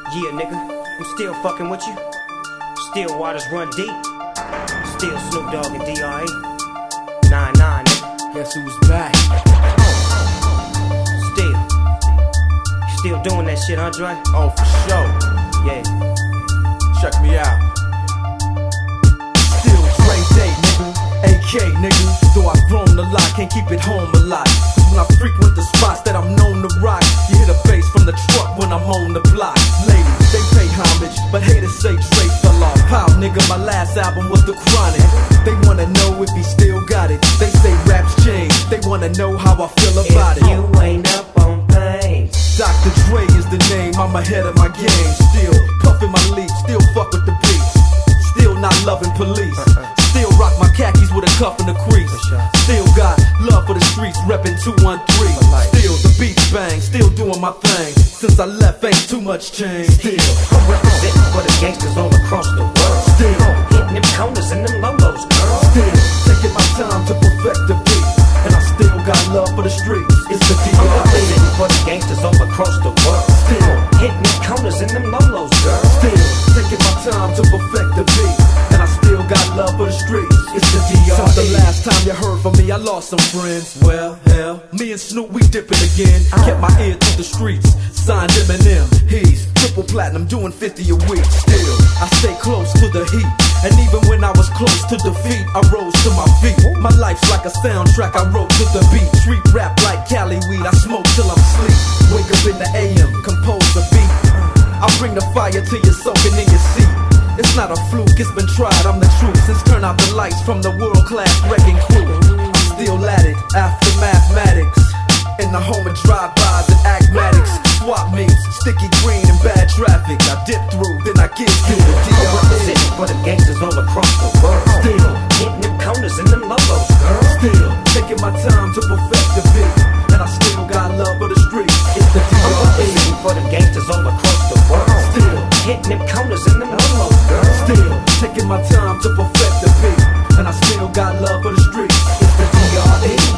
Yeah, nigga, I'm still fucking with you. Still waters run deep. Still Snoop Dogg and D.R.E. 9-9, nigga. Guess who's back? Still doing that shit, huh, Dre? Oh, for sure. Yeah. Check me out. Still Dre Day, nigga. AK, nigga. Though I've grown a lot, can't keep it home a lot. Cause when I frequent the spots that I'm known to rock, you hear the bass from the truck when I'm on the block. Ladies, they pay homage, but haters say Dre fell off. How, nigga, my last album was The Chronic. They wanna know if he still got it. They say raps change. They wanna know how I feel about if it. You ain't up on pain. Dr. Dre is the name, I'm ahead of my game. Still puffin' my leaf, still fuck with the beats. Still not loving police. Still rock my khakis with a cuff in the crease. Still got love for the streets, reppin' 213. Still the beats bang, still doing my thing. Since I left, ain't too much change. Still I'm representing for the gangsters all across the world. Still hitting them corners and them lolos, girl. Still taking my time to perfect the beat. And I still got love for the streets. It's the I'm D.R.E. representing for the gangsters all across the world. Still hitting them corners and them lolos, girl. Still taking my time to perfect the beat. And I still got love for the streets. It's the D.R.E. Since the last time you heard from me, I lost some friends. Well, hell, me and Snoop, we dipping again. Kept my ear to the streets. Signed Eminem. He's triple platinum, doing 50 a week. Still, I stay close to the heat. And even when I was close to defeat, I rose to my feet. My life's like a soundtrack I wrote to the beat. Street rap like Cali weed, I smoke till I'm sleep. Wake up in the AM, compose a beat. I bring the fire till you're soaking in your seat. It's not a fluke, it's been tried, I'm the truth. Since turn out the lights from the world-class wrecking crew, I'm still at it, after mathematics. In the home of drive-bys and acmatics. Swap meets, sticky green and bad traffic. I dip through, then I get through the I'm D.R.E. representing for the gangsters all across the world. Still hitting them corners and them lolos, girl. Still taking my time to perfect the beat. And I still got love for the streets. It's the I'm D.R.E. representing for the gangsters all across the world. Still hitting them corners and them lolos, girl. Still taking my time to perfect the beat. And I still got love for the streets. It's the D.R.E.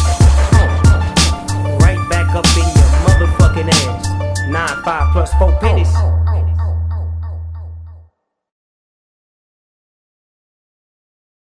Right back up in your motherfucking ass. 9-5 plus 4 pence.